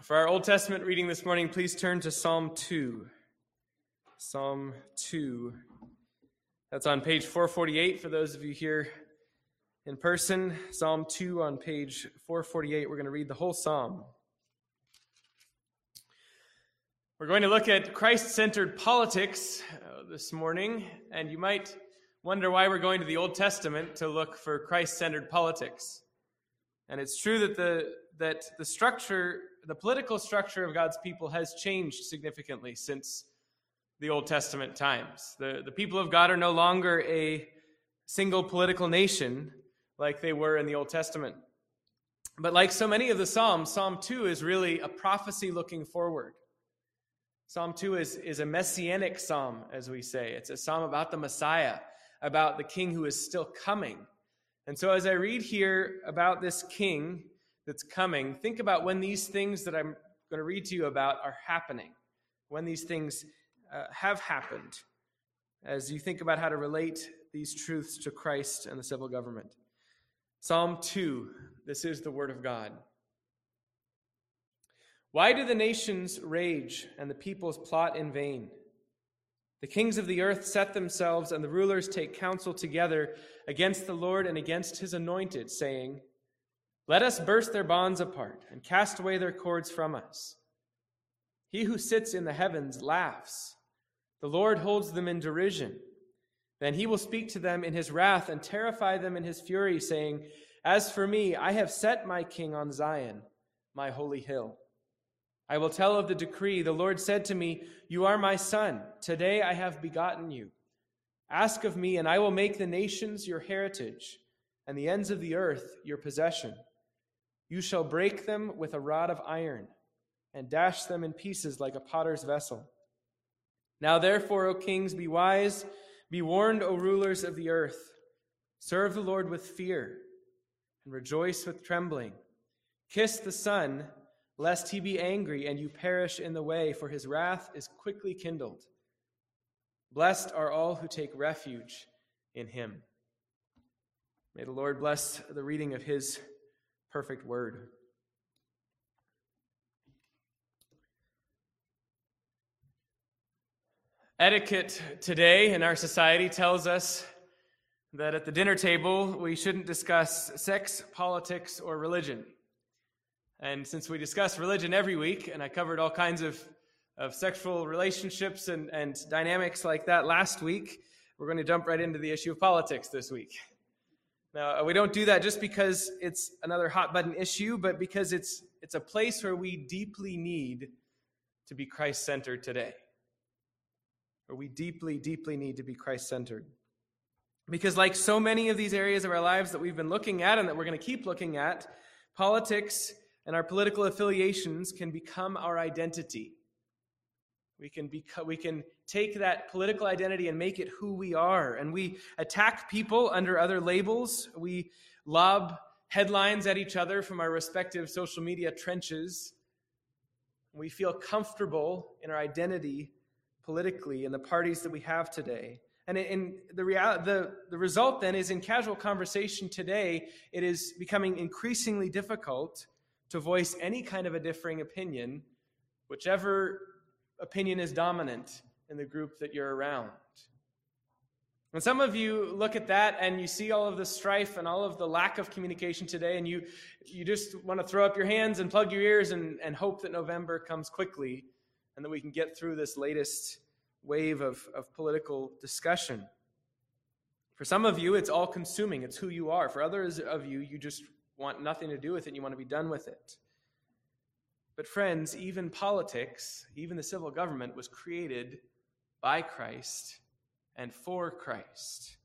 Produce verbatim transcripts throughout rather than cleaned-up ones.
For our Old Testament reading this morning, please turn to Psalm two. Psalm two. That's on page four forty-eight for those of you here in person. Psalm two on page four forty-eight. We're going to read the whole psalm. We're going to look at Christ-centered politics uh, this morning, and you might wonder why we're going to the Old Testament to look for Christ-centered politics. And it's true that the that the structure, the political structure of God's people has changed significantly since the Old Testament times. The, the people of God are no longer a single political nation like they were in the Old Testament. But like so many of the Psalms, Psalm two is really a prophecy looking forward. Psalm two is, is a messianic psalm, as we say. It's a psalm about the Messiah, about the king who is still coming. And so as I read here about this king that's coming, think about when these things that I'm going to read to you about are happening, when these things uh, have happened, as you think about how to relate these truths to Christ and the civil government. Psalm two, this is the word of God. Why do the nations rage and the peoples plot in vain? The kings of the earth set themselves, and the rulers take counsel together against the Lord and against his anointed, saying, "Let us burst their bonds apart and cast away their cords from us." He who sits in the heavens laughs. The Lord holds them in derision. Then he will speak to them in his wrath and terrify them in his fury, saying, "As for me, I have set my king on Zion, my holy hill. I will tell of the decree. The Lord said to me, 'You are my son. Today I have begotten you. Ask of me, and I will make the nations your heritage, and the ends of the earth your possession. You shall break them with a rod of iron, and dash them in pieces like a potter's vessel.' Now therefore, O kings, be wise, be warned, O rulers of the earth. Serve the Lord with fear, and rejoice with trembling. Kiss the Son, lest he be angry and you perish in the way, for his wrath is quickly kindled. Blessed are all who take refuge in him." May the Lord bless the reading of his perfect word. Etiquette today in our society tells us that at the dinner table we shouldn't discuss sex, politics, or religion. And since we discuss religion every week, and I covered all kinds of, of sexual relationships and, and dynamics like that last week, we're going to jump right into the issue of politics this week. Now, we don't do that just because it's another hot-button issue, but because it's it's a place where we deeply need to be Christ-centered today. Where we deeply, deeply need to be Christ-centered. Because like so many of these areas of our lives that we've been looking at and that we're going to keep looking at, politics and our political affiliations can become our identity. We can beco- we can take that political identity and make it who we are. And we attack people under other labels. We lob headlines at each other from our respective social media trenches. We feel comfortable in our identity politically in the parties that we have today. And in the, real, the, the result then is in casual conversation today, it is becoming increasingly difficult to voice any kind of a differing opinion, whichever opinion is dominant in the group that you're around. And some of you look at that and you see all of the strife and all of the lack of communication today, and you you just want to throw up your hands and plug your ears and, and hope that November comes quickly and that we can get through this latest wave of, of political discussion. For some of you, it's all-consuming. It's who you are. For others of you, you just want nothing to do with it, and you want to be done with it. But friends, even politics, even the civil government was created by Christ and for Christ.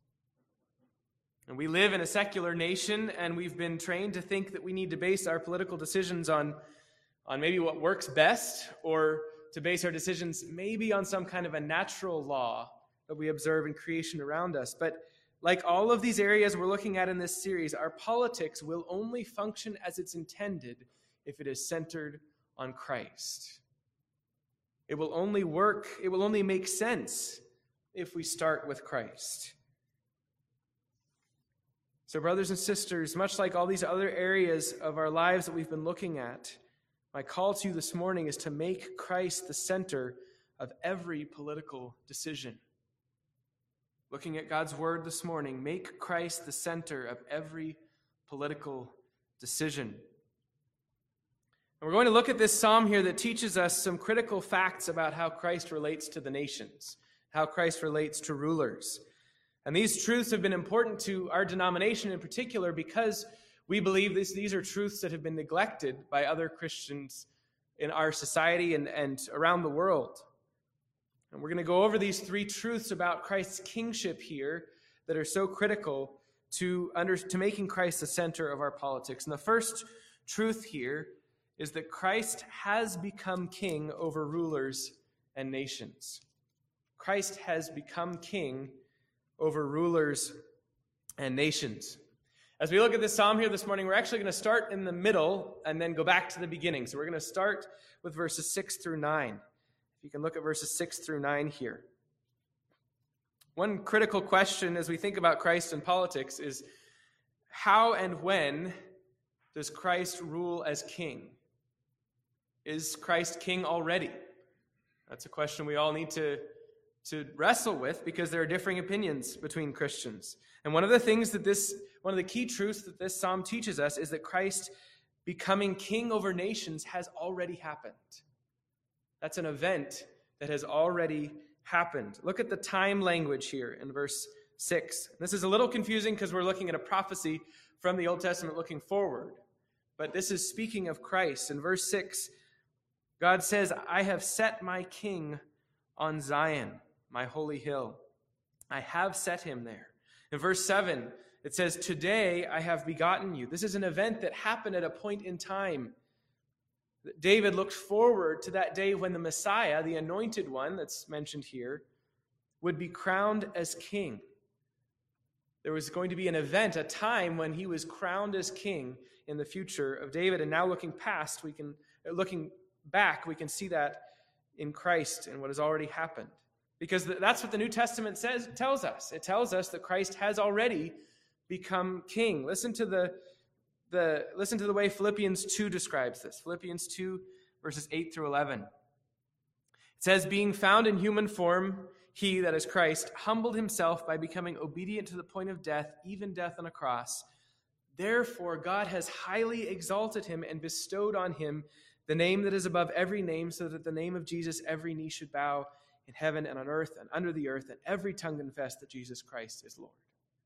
And we live in a secular nation, and we've been trained to think that we need to base our political decisions on, on maybe what works best, or to base our decisions maybe on some kind of a natural law that we observe in creation around us. But like all of these areas we're looking at in this series, our politics will only function as it's intended if it is centered on Christ. It will only work, it will only make sense if we start with Christ. So brothers and sisters, much like all these other areas of our lives that we've been looking at, My call to you this morning is to make Christ the center of every political decision. Looking at God's word this morning, make Christ the center of every political decision. And we're going to look at this psalm here that teaches us some critical facts about how Christ relates to the nations, how Christ relates to rulers. And these truths have been important to our denomination in particular because we believe this, these are truths that have been neglected by other Christians in our society and, and around the world. And we're going to go over these three truths about Christ's kingship here that are so critical to, under, to making Christ the center of our politics. And the first truth here is that Christ has become king over rulers and nations. Christ has become king over rulers and nations. As we look at this psalm here this morning, we're actually going to start in the middle and then go back to the beginning. So we're going to start with verses six through nine. If you can look at verses six through nine here. One critical question as we think about Christ and politics is, how and when does Christ rule as king? Is Christ king already? That's a question we all need to, to wrestle with because there are differing opinions between Christians. And one of the things that this, one of the key truths that this psalm teaches us is that Christ becoming king over nations has already happened. That's an event that has already happened. Look at the time language here in verse six. This is a little confusing because we're looking at a prophecy from the Old Testament looking forward. But this is speaking of Christ. In verse six, God says, I have set my king on Zion, my holy hill. I have set him there. In verse seven, it says, today I have begotten you. This is an event that happened at a point in time. David looked forward to that day when the Messiah, the anointed one that's mentioned here, would be crowned as king. There was going to be an event, a time when he was crowned as king in the future of David. And now looking past, we can, looking back, we can see that in Christ and what has already happened. Because that's what the New Testament says, tells us. It tells us that Christ has already become king. Listen to the The, listen to the way Philippians two describes this. Philippians two, verses eight through eleven. It says, being found in human form, he, that is Christ, humbled himself by becoming obedient to the point of death, even death on a cross. Therefore, God has highly exalted him and bestowed on him the name that is above every name, so that at the name of Jesus every knee should bow in heaven and on earth and under the earth, and every tongue confess that Jesus Christ is Lord.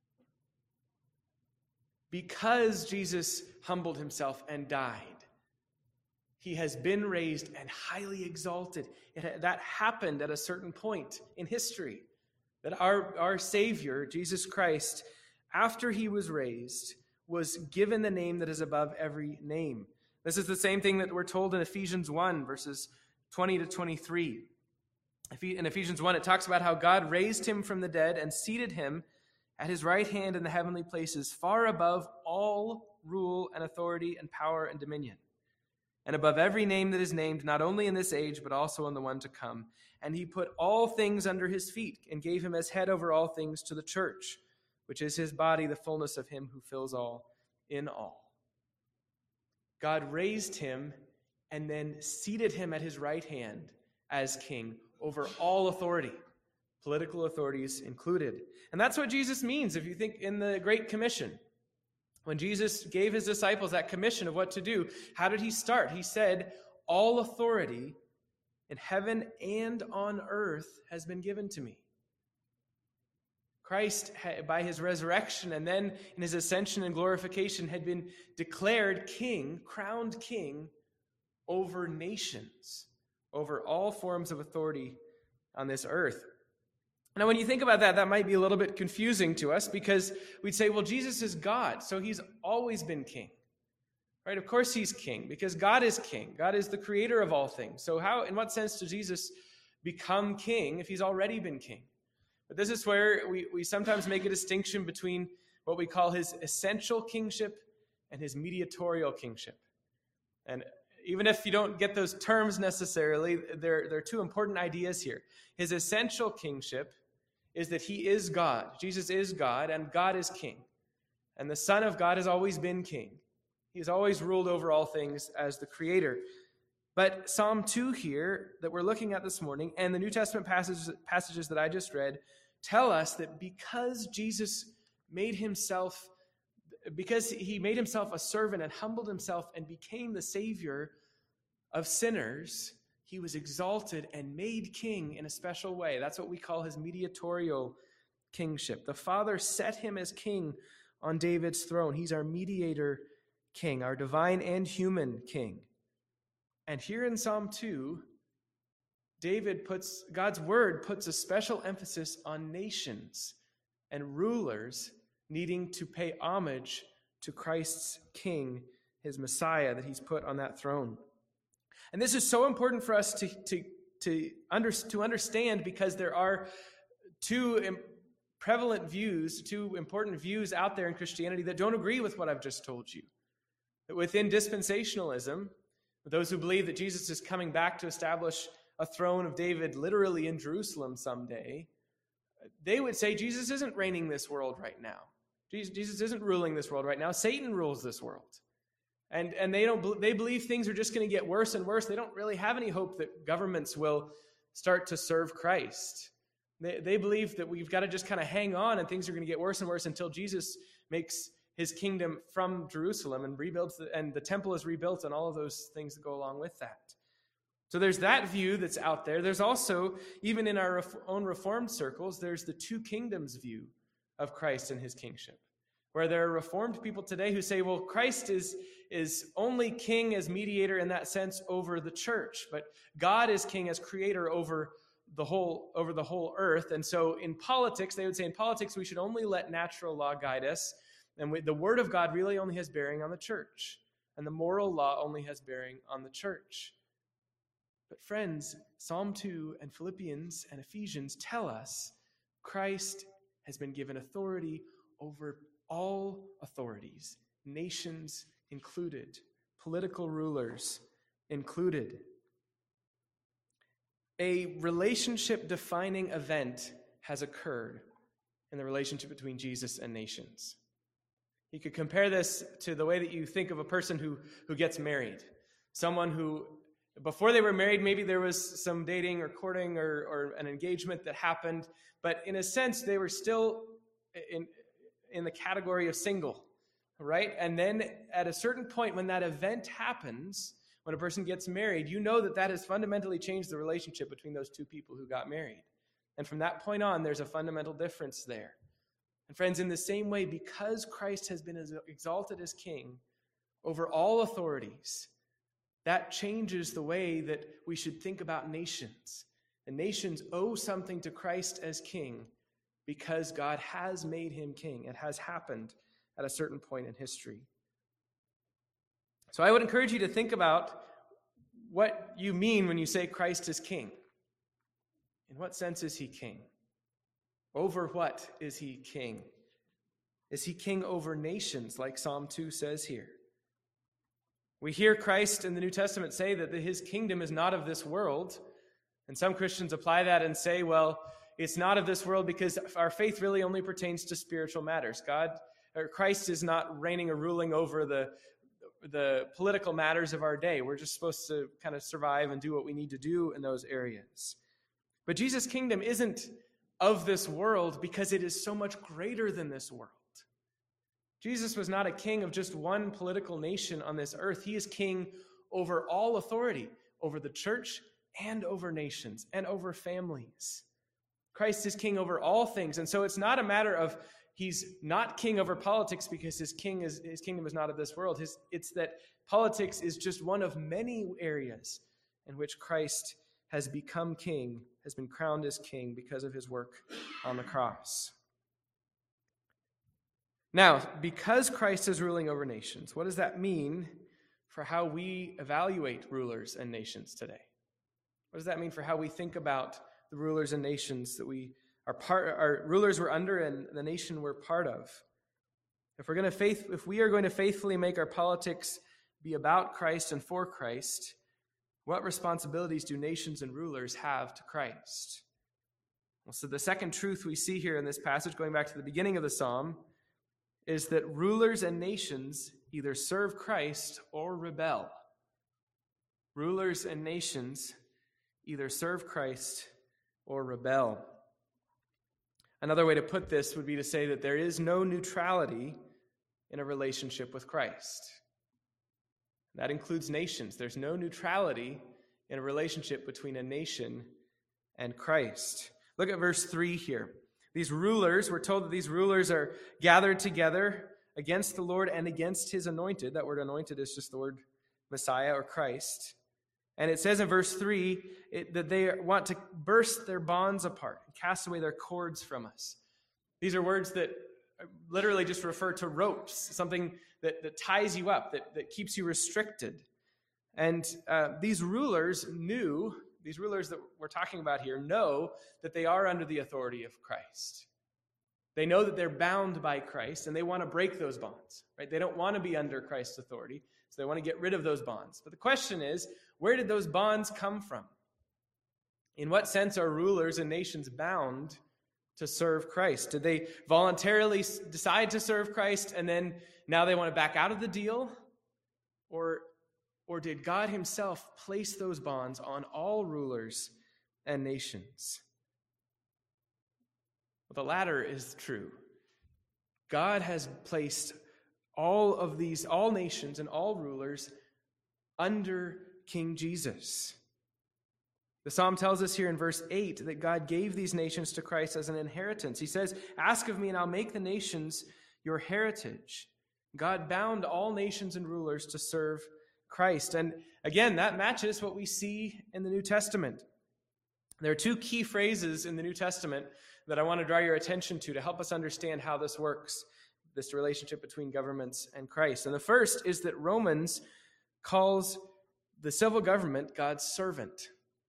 Because Jesus humbled himself and died, he has been raised and highly exalted. It, that happened at a certain point in history. That our, our Savior, Jesus Christ, after he was raised, was given the name that is above every name. This is the same thing that we're told in Ephesians one, verses twenty to twenty-three. In Ephesians one, it talks about how God raised him from the dead and seated him at his right hand in the heavenly places, far above all rule and authority and power and dominion, and above every name that is named, not only in this age, but also in the one to come. And he put all things under his feet and gave him as head over all things to the church, which is his body, the fullness of him who fills all in all. God raised him and then seated him at his right hand as king over all authority, political authorities included. And that's what Jesus means if you think in the Great Commission. When Jesus gave his disciples that commission of what to do, how did he start? He said, all authority in heaven and on earth has been given to me. Christ, by his resurrection and then in his ascension and glorification, had been declared king, crowned king over nations, over all forms of authority on this earth. Now, when you think about that, that might be a little bit confusing to us because we'd say, well, Jesus is God, so he's always been king. Right? Of course he's king because God is king. God is the creator of all things. So how, in what sense does Jesus become king if he's already been king? But this is where we, we sometimes make a distinction between what we call his essential kingship and his mediatorial kingship. And even if you don't get those terms necessarily, there, there are two important ideas here. His essential kingship is that he is God. Jesus is God, and God is king. And the Son of God has always been king. He has always ruled over all things as the creator. But Psalm two here that we're looking at this morning and the New Testament passages, passages that I just read tell us that because Jesus made himself, because he made himself a servant and humbled himself and became the Savior of sinners, he was exalted and made king in a special way. That's what we call his mediatorial kingship. The Father set him as king on David's throne. He's our mediator king, our divine and human king. And here in Psalm two, David puts, God's word puts a special emphasis on nations and rulers needing to pay homage to Christ's king, his Messiah that he's put on that throne. And this is so important for us to, to, to, under, to understand because there are two prevalent views, two important views out there in Christianity that don't agree with what I've just told you. That within dispensationalism, those who believe that Jesus is coming back to establish a throne of David literally in Jerusalem someday, they would say Jesus isn't reigning this world right now. Jesus isn't ruling this world right now. Satan rules this world. And, and they don't they believe things are just going to get worse and worse. They don't really have any hope that governments will start to serve Christ. They, they believe that we've got to just kind of hang on and things are going to get worse and worse until Jesus makes his kingdom from Jerusalem and rebuilds the, and the temple is rebuilt and all of those things that go along with that. So there's that view that's out there. There's also, even in our own Reformed circles, there's the two kingdoms view of Christ and his kingship, where there are Reformed people today who say, well, Christ is, is only king as mediator in that sense over the church, but God is king as creator over the whole, over the whole earth. And so in politics, they would say in politics, we should only let natural law guide us. And we, the word of God really only has bearing on the church. And the moral law only has bearing on the church. But friends, Psalm two and Philippians and Ephesians tell us Christ has been given authority over all authorities, nations included, political rulers included. A relationship-defining event has occurred in the relationship between Jesus and nations. You could compare this to the way that you think of a person who, who gets married. Someone who, before they were married, maybe there was some dating or courting or, or an engagement that happened, but in a sense, they were still in, in the category of single, right? And then at a certain point when that event happens, when a person gets married, you know that that has fundamentally changed the relationship between those two people who got married. And from that point on, there's a fundamental difference there. And friends, in the same way, because Christ has been exalted as king over all authorities, that changes the way that we should think about nations. And nations owe something to Christ as king because God has made him king. It has happened at a certain point in history. So I would encourage you to think about what you mean when you say Christ is king. In what sense is he king? Over what is he king? Is he king over nations, like Psalm two says here? We hear Christ in the New Testament say that his kingdom is not of this world. And some Christians apply that and say, well, it's not of this world because our faith really only pertains to spiritual matters. God, or Christ is not reigning or ruling over the, the political matters of our day. We're just supposed to kind of survive and do what we need to do in those areas. But Jesus' kingdom isn't of this world because it is so much greater than this world. Jesus was not a king of just one political nation on this earth. He is king over all authority, over the church and over nations and over families. Christ is king over all things. And so it's not a matter of he's not king over politics because his king is his kingdom is not of this world. His, it's that politics is just one of many areas in which Christ has become king, has been crowned as king because of his work on the cross. Now, because Christ is ruling over nations, what does that mean for how we evaluate rulers and nations today? What does that mean for how we think about the rulers and nations that we are part, our rulers we're under and the nation we're part of? If we're going to faith, if we are going to faithfully make our politics be about Christ and for Christ, what responsibilities do nations and rulers have to Christ? Well, so the second truth we see here in this passage, going back to the beginning of the psalm, is that rulers and nations either serve Christ or rebel. Rulers and nations either serve Christ or rebel. Another way to put this would be to say that there is no neutrality in a relationship with Christ. That includes nations. There's no neutrality in a relationship between a nation and Christ. Look at verse three here. These rulers, we're told that these rulers are gathered together against the Lord and against his anointed. That word anointed is just the word Messiah or Christ. And it says in verse three it, that they want to burst their bonds apart and cast away their cords from us. These are words that literally just refer to ropes, something that, that ties you up, that, that keeps you restricted. And uh, these rulers knew, these rulers that we're talking about here, know that they are under the authority of Christ. They know that they're bound by Christ, and they want to break those bonds, right? They don't want to be under Christ's authority, so they want to get rid of those bonds. But the question is, where did those bonds come from? In what sense are rulers and nations bound to serve Christ? Did they voluntarily decide to serve Christ and then now they want to back out of the deal? Or, or did God himself place those bonds on all rulers and nations? Well, the latter is true. God has placed all of these, all nations and all rulers under King Jesus. The psalm tells us here in verse eight that God gave these nations to Christ as an inheritance. He says, "Ask of me and I'll make the nations your heritage." God bound all nations and rulers to serve Christ. And again, that matches what we see in the New Testament. There are two key phrases in the New Testament that I want to draw your attention to to help us understand how this works, this relationship between governments and Christ. And the first is that Romans calls the civil government God's servant.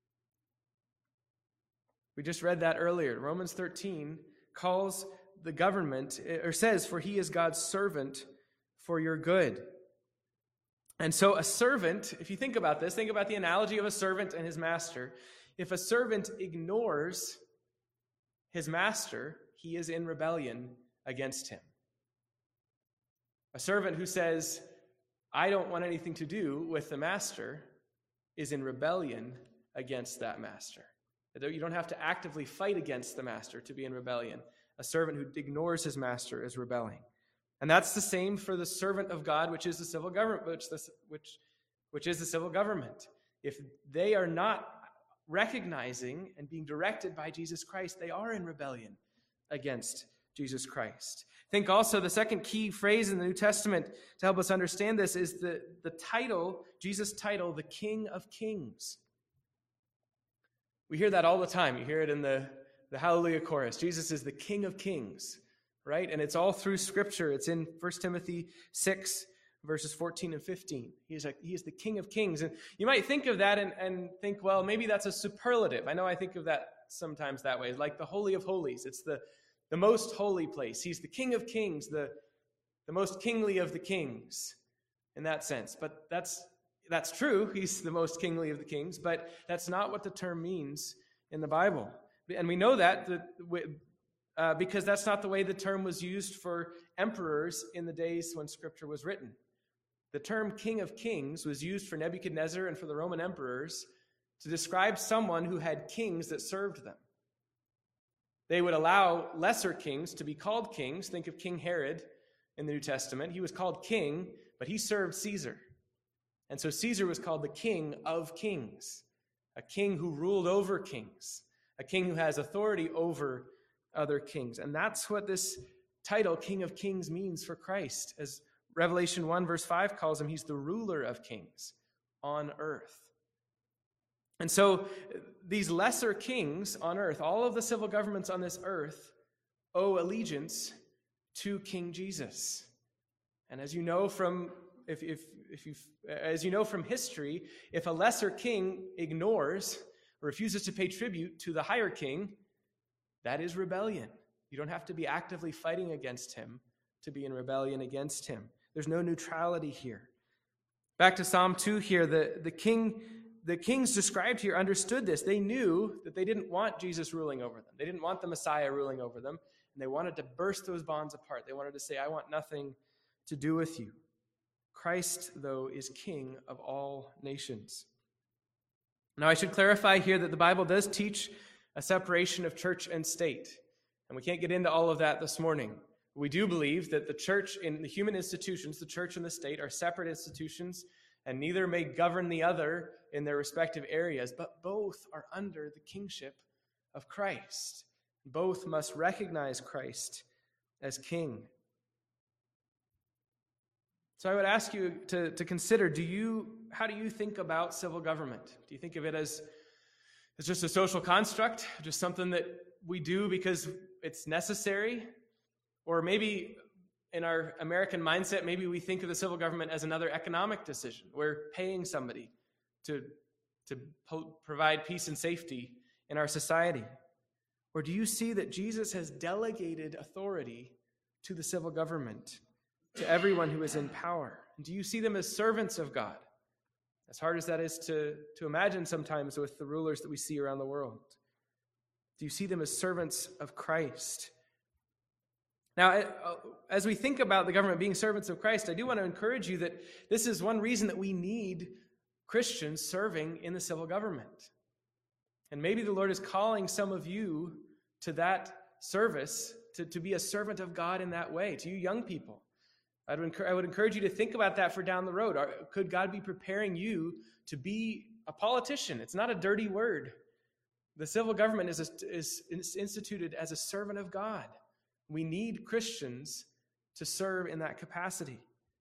We just read that earlier. Romans thirteen calls the government, or says, "For he is God's servant for your good." And so a servant, if you think about this, think about the analogy of a servant and his master. If a servant ignores his master, he is in rebellion against him. A servant who says, "I don't want anything to do with the master," is in rebellion against that master. You don't have to actively fight against the master to be in rebellion. A servant who ignores his master is rebelling. And that's the same for the servant of God, which is the civil government, which, the, which, which is the civil government. If they are not recognizing and being directed by Jesus Christ, they are in rebellion against Jesus Christ. Think also the second key phrase in the New Testament to help us understand this is the, the title, Jesus' title, the King of Kings. We hear that all the time. You hear it in the, the Hallelujah chorus. Jesus is the King of Kings, right? And it's all through Scripture. It's in First Timothy six, verses fourteen and fifteen. He is, a, he is the King of Kings. And you might think of that and, and think, well, maybe that's a superlative. I know I think of that sometimes that way. It's like the Holy of Holies. It's the, the most holy place. He's the King of Kings, the, the most kingly of the kings in that sense. But that's That's true. He's the most kingly of the kings, but that's not what the term means in the Bible. And we know that uh, because that's not the way the term was used for emperors in the days when Scripture was written. The term King of Kings was used for Nebuchadnezzar and for the Roman emperors to describe someone who had kings that served them. They would allow lesser kings to be called kings. Think of King Herod in the New Testament. He was called king, but he served Caesar. And so Caesar was called the King of Kings, a king who ruled over kings, a king who has authority over other kings. And that's what this title, King of Kings, means for Christ. As Revelation one verse five calls him, he's the ruler of kings on earth. And so these lesser kings on earth, all of the civil governments on this earth, owe allegiance to King Jesus. And as you know from If, if, if you, as you know from history, if a lesser king ignores or refuses to pay tribute to the higher king, that is rebellion. You don't have to be actively fighting against him to be in rebellion against him. There's no neutrality here. Back to Psalm two here, the, the king, the kings described here understood this. They knew that they didn't want Jesus ruling over them. They didn't want the Messiah ruling over them, and they wanted to burst those bonds apart. They wanted to say, "I want nothing to do with you." Christ, though, is King of all nations. Now, I should clarify here that the Bible does teach a separation of church and state, and we can't get into all of that this morning. We do believe that the church in the human institutions, the church and the state, are separate institutions, and neither may govern the other in their respective areas, but both are under the kingship of Christ. Both must recognize Christ as king. So I would ask you to, to consider, do you, how do you think about civil government? Do you think of it as, as just a social construct, just something that we do because it's necessary? Or maybe in our American mindset, maybe we think of the civil government as another economic decision. We're paying somebody to, to po- provide peace and safety in our society. Or do you see that Jesus has delegated authority to the civil government, to everyone who is in power? Do you see them as servants of God? As hard as that is to, to imagine sometimes with the rulers that we see around the world. Do you see them as servants of Christ? Now, as we think about the government being servants of Christ, I do want to encourage you that this is one reason that we need Christians serving in the civil government. And maybe the Lord is calling some of you to that service, to, to be a servant of God in that way, to you young people. I would, I would encourage you to think about that for down the road. Could God be preparing you to be a politician? It's not a dirty word. The civil government is, a, is instituted as a servant of God. We need Christians to serve in that capacity.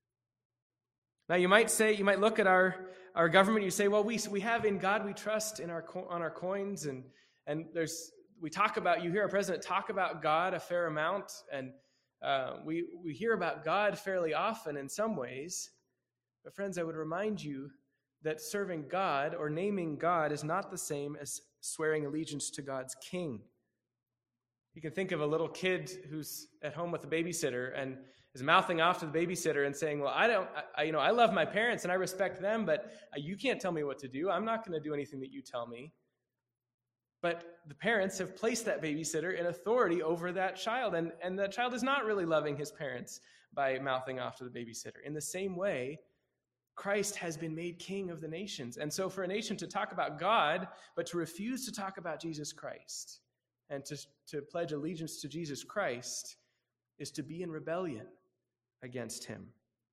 Now, you might say, you might look at our, our government, you say, well, we we have in God we trust in our on our coins, and and there's we talk about, you hear our president talk about God a fair amount, and uh, we we hear about God fairly often in some ways. But friends, I would remind you that serving God or naming God is not the same as swearing allegiance to God's king. You can think of a little kid who's at home with a babysitter and is mouthing off to the babysitter and saying, well, I don't, I, you know, I love my parents and I respect them, but you can't tell me what to do. I'm not going to do anything that you tell me. But the parents have placed that babysitter in authority over that child, and, and that child is not really loving his parents by mouthing off to the babysitter. In the same way, Christ has been made king of the nations. And so for a nation to talk about God, but to refuse to talk about Jesus Christ, and to, to pledge allegiance to Jesus Christ, is to be in rebellion against him.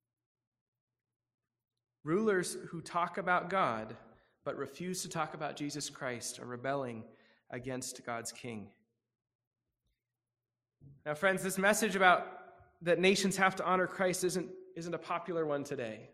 Rulers who talk about God but refuse to talk about Jesus Christ are rebelling against God's king. Now, friends, this message about that nations have to honor Christ isn't, isn't a popular one today.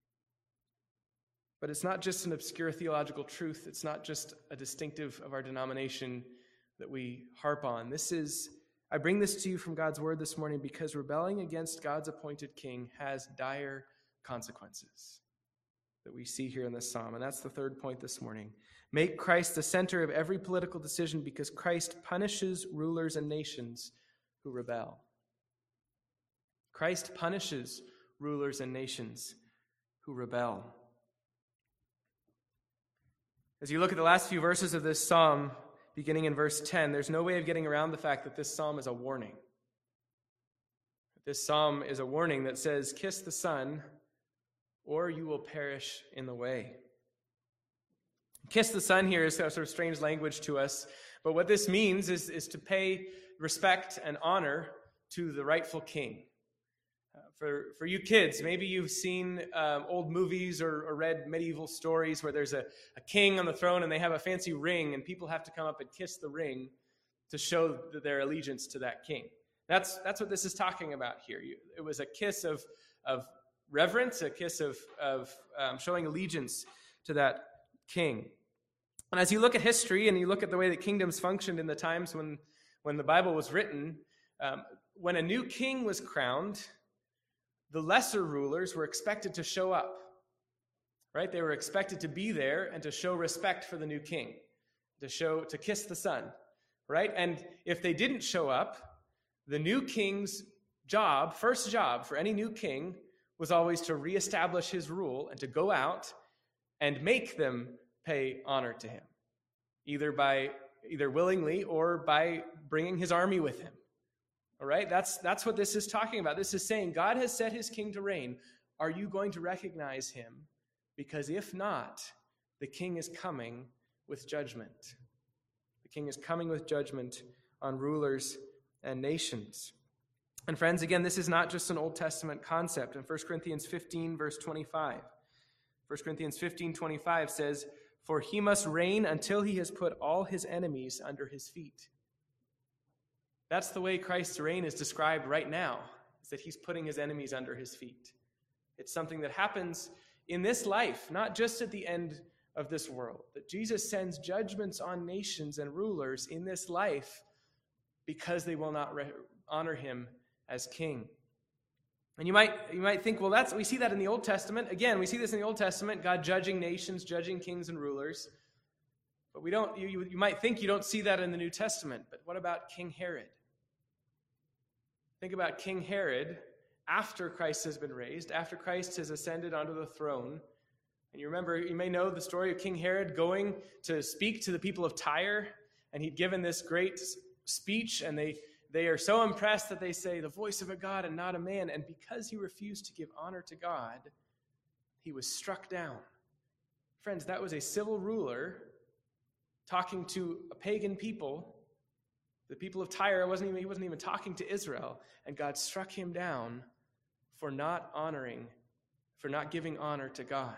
But it's not just an obscure theological truth. It's not just a distinctive of our denomination that we harp on. This is, I bring this to you from God's word this morning because rebelling against God's appointed king has dire consequences that we see here in this psalm. And that's the third point this morning. Make Christ the center of every political decision because Christ punishes rulers and nations who rebel. Christ punishes rulers and nations who rebel. As you look at the last few verses of this psalm, beginning in verse ten, there's no way of getting around the fact that this psalm is a warning. This psalm is a warning that says, kiss the Son, or you will perish in the way. Kiss the Son here is sort of strange language to us, but what this means is, is to pay respect and honor to the rightful king. Uh, for, for you kids, maybe you've seen um, old movies or, or read medieval stories where there's a, a king on the throne and they have a fancy ring and people have to come up and kiss the ring to show their allegiance to that king. That's, that's what this is talking about here. You, it was a kiss of, of reverence, a kiss of, of um, showing allegiance to that king. And as you look at history and you look at the way that kingdoms functioned in the times when, when the Bible was written, um, when a new king was crowned, the lesser rulers were expected to show up, right? They were expected to be there and to show respect for the new king, to show, to kiss the Son, right? And if they didn't show up, the new king's job, first job for any new king, was always to reestablish his rule and to go out and make them pay honor to him, either by either willingly or by bringing his army with him. All right, that's that's what this is talking about. This is saying God has set his king to reign. Are you going to recognize him? Because if not, the king is coming with judgment. The king is coming with judgment on rulers and nations. And friends, again, this is not just an Old Testament concept. In First Corinthians fifteen, verse twenty-five, First Corinthians fifteen, twenty-five says, "For he must reign until he has put all his enemies under his feet." That's the way Christ's reign is described right now, is that he's putting his enemies under his feet. It's something that happens in this life, not just at the end of this world. That Jesus sends judgments on nations and rulers in this life because they will not re- honor him as king. And you might you might think, well, that's we see that in the Old Testament. Again, we see this in the Old Testament, God judging nations, judging kings and rulers. But we don't. You, you, you might think you don't see that in the New Testament. But what about King Herod? Think about King Herod after Christ has been raised, after Christ has ascended onto the throne. And you remember, you may know the story of King Herod going to speak to the people of Tyre, and he'd given this great speech, and they, they are so impressed that they say, "The voice of a God and not a man." And because he refused to give honor to God, he was struck down. Friends, that was a civil ruler talking to a pagan people. The people of Tyre, wasn't even, he wasn't even talking to Israel, and God struck him down for not honoring, for not giving honor to God.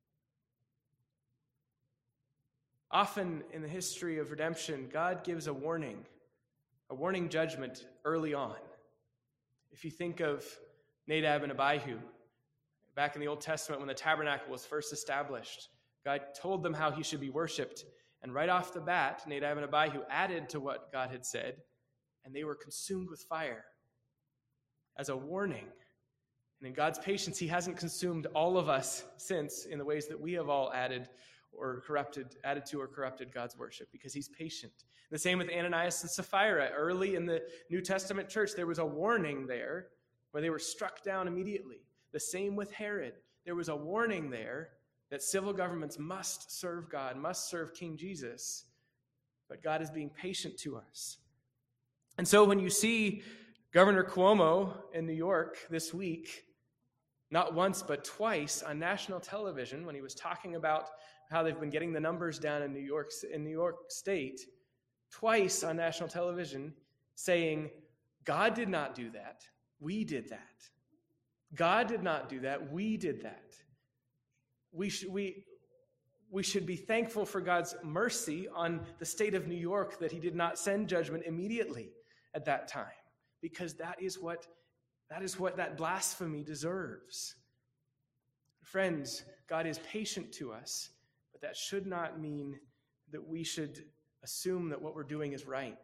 Often in the history of redemption, God gives a warning, a warning judgment early on. If you think of Nadab and Abihu, back in the Old Testament when the tabernacle was first established, God told them how he should be worshipped. And right off the bat, Nadab and Abihu added to what God had said, and they were consumed with fire as a warning. And in God's patience, he hasn't consumed all of us since in the ways that we have all added or corrupted, added to or corrupted God's worship, because he's patient. The same with Ananias and Sapphira. Early in the New Testament church, there was a warning there where they were struck down immediately. The same with Herod. There was a warning there that civil governments must serve God, must serve King Jesus, but God is being patient to us. And so when you see Governor Cuomo in New York this week, not once but twice on national television, when he was talking about how they've been getting the numbers down in New York, in New York State, twice on national television, saying, "God did not do that, we did that. God did not do that, we did that." We should, we, we should be thankful for God's mercy on the state of New York that he did not send judgment immediately at that time, because that is what that is what that blasphemy deserves. Friends, God is patient to us, but that should not mean that we should assume that what we're doing is right.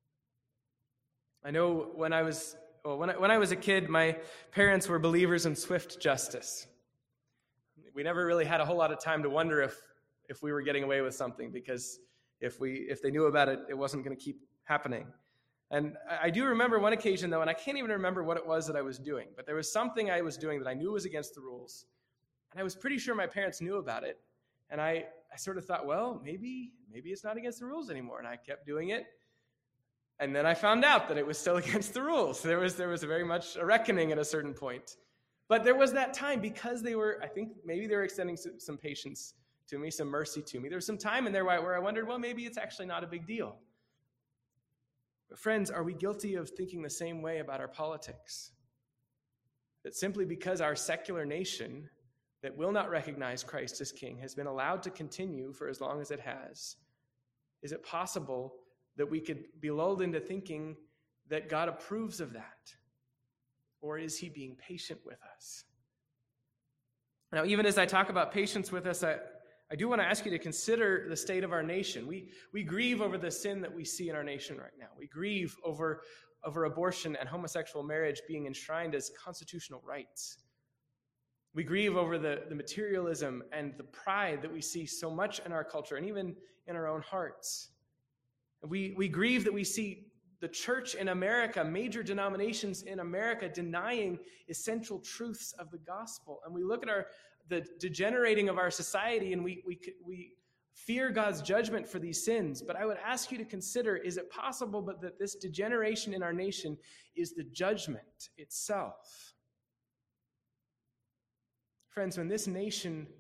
I know when I was well, when I, when I was a kid, my parents were believers in swift justice. We never really had a whole lot of time to wonder if if we were getting away with something, because if we if they knew about it, it wasn't going to keep happening. And I do remember one occasion, though, and I can't even remember what it was that I was doing, but there was something I was doing that I knew was against the rules, and I was pretty sure my parents knew about it, and I, I sort of thought, well, maybe maybe it's not against the rules anymore, and I kept doing it, and then I found out that it was still against the rules. There was there was very much a reckoning at a certain point. But there was that time, because they were, I think maybe they were extending some patience to me, some mercy to me. There was some time in there where I wondered, well, maybe it's actually not a big deal. But friends, are we guilty of thinking the same way about our politics? That simply because our secular nation that will not recognize Christ as king has been allowed to continue for as long as it has, is it possible that we could be lulled into thinking that God approves of that? Or is he being patient with us? Now, even as I talk about patience with us, I, I do want to ask you to consider the state of our nation. We, we grieve over the sin that we see in our nation right now. We grieve over, over abortion and homosexual marriage being enshrined as constitutional rights. We grieve over the, the materialism and the pride that we see so much in our culture and even in our own hearts. We, we grieve that we see the church in America, major denominations in America, denying essential truths of the gospel. And we look at our the degenerating of our society, and we, we, we fear God's judgment for these sins. But I would ask you to consider, is it possible but that this degeneration in our nation is the judgment itself? Friends, when this nation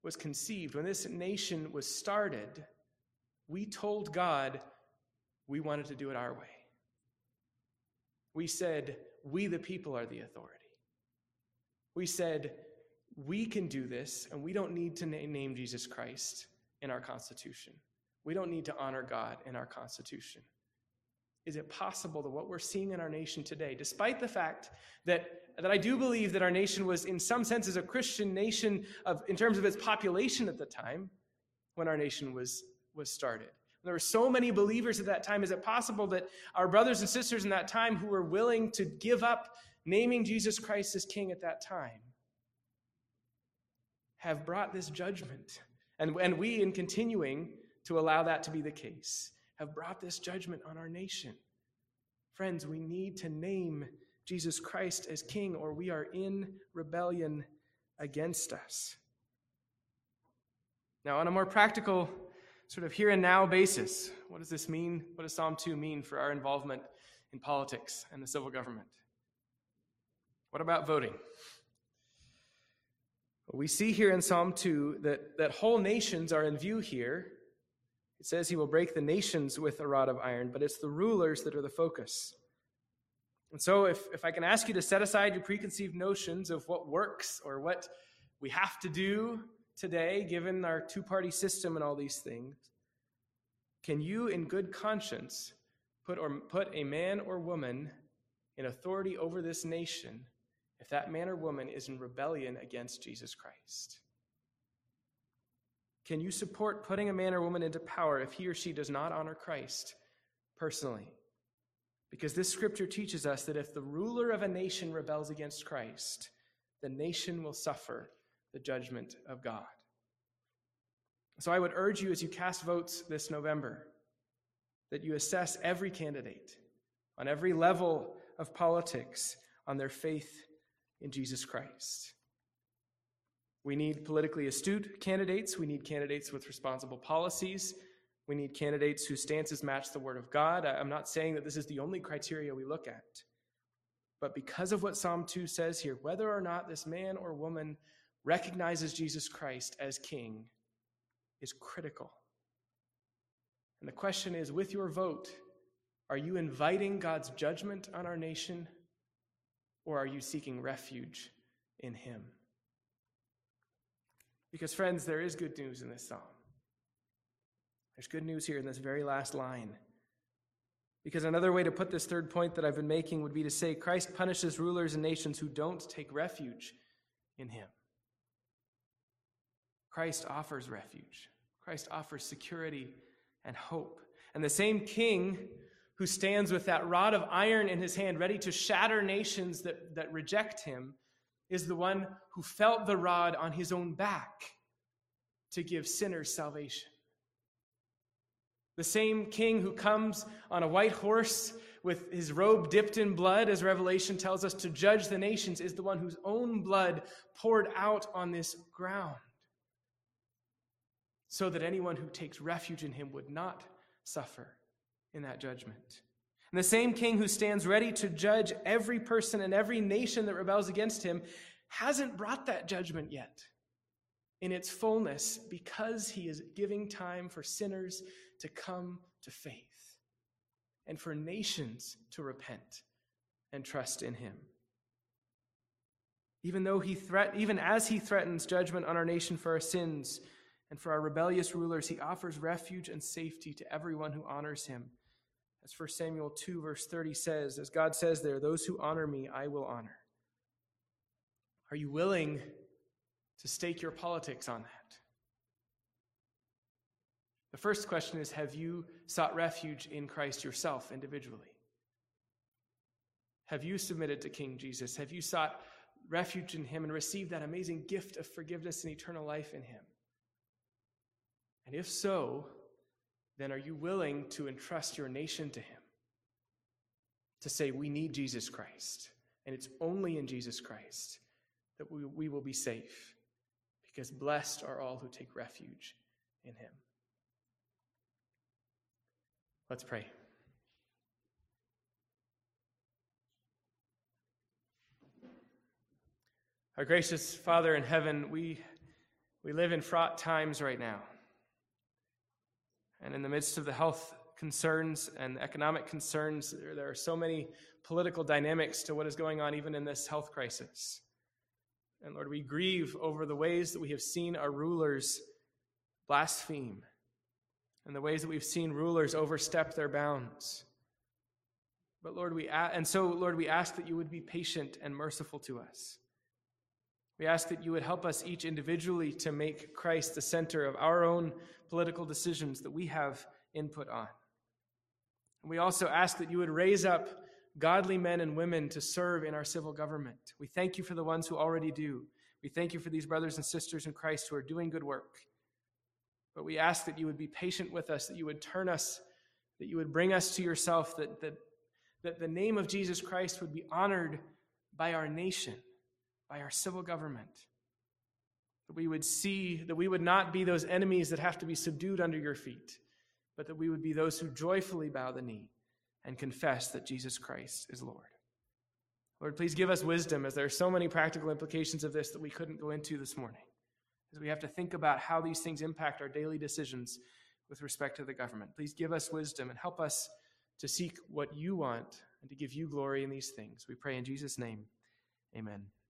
was conceived, when this nation was started, we told God we wanted to do it our way. We said, we the people are the authority. We said, we can do this, and we don't need to name Jesus Christ in our Constitution. We don't need to honor God in our Constitution. Is it possible that what we're seeing in our nation today, despite the fact that, that I do believe that our nation was in some senses a Christian nation of, in terms of its population at the time when our nation was, was started? There were so many believers at that time. Is it possible that our brothers and sisters in that time who were willing to give up naming Jesus Christ as king at that time have brought this judgment? And, and we, in continuing to allow that to be the case, have brought this judgment on our nation. Friends, we need to name Jesus Christ as king, or we are in rebellion against us. Now, on a more practical, sort of here and now basis, what does this mean? What does Psalm two mean for our involvement in politics and the civil government? What about voting? Well, we see here in Psalm two that, that whole nations are in view here. It says he will break the nations with a rod of iron, but it's the rulers that are the focus. And so if, if I can ask you to set aside your preconceived notions of what works or what we have to do today, given our two-party system and all these things, can you in good conscience put, or, put a man or woman in authority over this nation if that man or woman is in rebellion against Jesus Christ? Can you support putting a man or woman into power if he or she does not honor Christ personally? Because this scripture teaches us that if the ruler of a nation rebels against Christ, the nation will suffer the judgment of God. So I would urge you as you cast votes this November that you assess every candidate on every level of politics on their faith in Jesus Christ. We need politically astute candidates. We need candidates with responsible policies. We need candidates whose stances match the Word of God. I'm not saying that this is the only criteria we look at. But because of what Psalm two says here, whether or not this man or woman recognizes Jesus Christ as King is critical. And the question is, with your vote, are you inviting God's judgment on our nation, or are you seeking refuge in him? Because, friends, there is good news in this psalm. There's good news here in this very last line. Because another way to put this third point that I've been making would be to say Christ punishes rulers and nations who don't take refuge in him. Christ offers refuge. Christ offers security and hope. And the same king who stands with that rod of iron in his hand, ready to shatter nations that, that reject him, is the one who felt the rod on his own back to give sinners salvation. The same king who comes on a white horse with his robe dipped in blood, as Revelation tells us, to judge the nations, is the one whose own blood poured out on this ground, so that anyone who takes refuge in him would not suffer in that judgment. And the same king who stands ready to judge every person and every nation that rebels against him hasn't brought that judgment yet in its fullness, because he is giving time for sinners to come to faith and for nations to repent and trust in him. Even though he threat, even as he threatens judgment on our nation for our sins and for our rebellious rulers, he offers refuge and safety to everyone who honors him. As First Samuel two, verse thirty says, as God says there, those who honor me, I will honor. Are you willing to stake your politics on that? The first question is, have you sought refuge in Christ yourself individually? Have you submitted to King Jesus? Have you sought refuge in him and received that amazing gift of forgiveness and eternal life in him? And if so, then are you willing to entrust your nation to him? To say, we need Jesus Christ, and it's only in Jesus Christ that we, we will be safe, because blessed are all who take refuge in him. Let's pray. Our gracious Father in heaven, we We live in fraught times right now. And in the midst of the health concerns and economic concerns, there, there are so many political dynamics to what is going on even in this health crisis. And Lord, we grieve over the ways that we have seen our rulers blaspheme and the ways that we've seen rulers overstep their bounds. But Lord, we a- and so Lord, we ask that you would be patient and merciful to us. We ask that you would help us each individually to make Christ the center of our own political decisions that we have input on. And we also ask that you would raise up godly men and women to serve in our civil government. We thank you for the ones who already do. We thank you for these brothers and sisters in Christ who are doing good work. But we ask that you would be patient with us, that you would turn us, that you would bring us to yourself, that, that, that the name of Jesus Christ would be honored by our nation, by our civil government. That we would see, that we would not be those enemies that have to be subdued under your feet, but that we would be those who joyfully bow the knee and confess that Jesus Christ is Lord. Lord, please give us wisdom, as there are so many practical implications of this that we couldn't go into this morning, as we have to think about how these things impact our daily decisions with respect to the government. Please give us wisdom and help us to seek what you want and to give you glory in these things. We pray in Jesus' name, amen.